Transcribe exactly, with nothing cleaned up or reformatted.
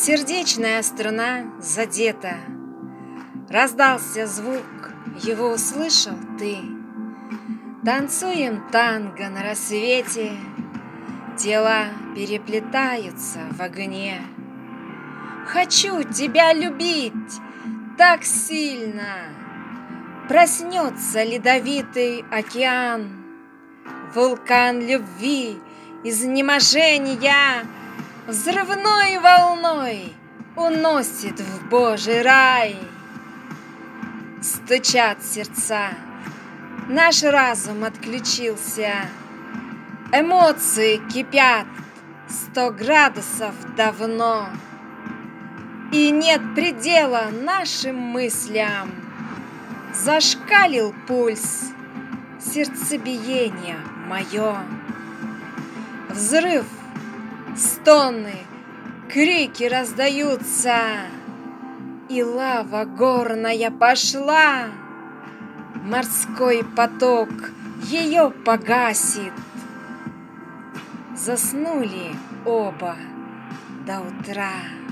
Сердечная струна задета. Раздался звук, его услышал ты. Танцуем танго на рассвете, тела переплетаются в огне. Хочу тебя любить так сильно. Проснется ледовитый океан, вулкан любви, изнеможения взрывной волной уносит в Божий рай. Стучат сердца, наш разум отключился, эмоции кипят сто градусов давно, и нет предела нашим мыслям. Зашкалил пульс, сердцебиение мое. Взрыв, стоны, крики раздаются, и лава горная пошла. Морской поток ее погасит. Заснули оба до утра.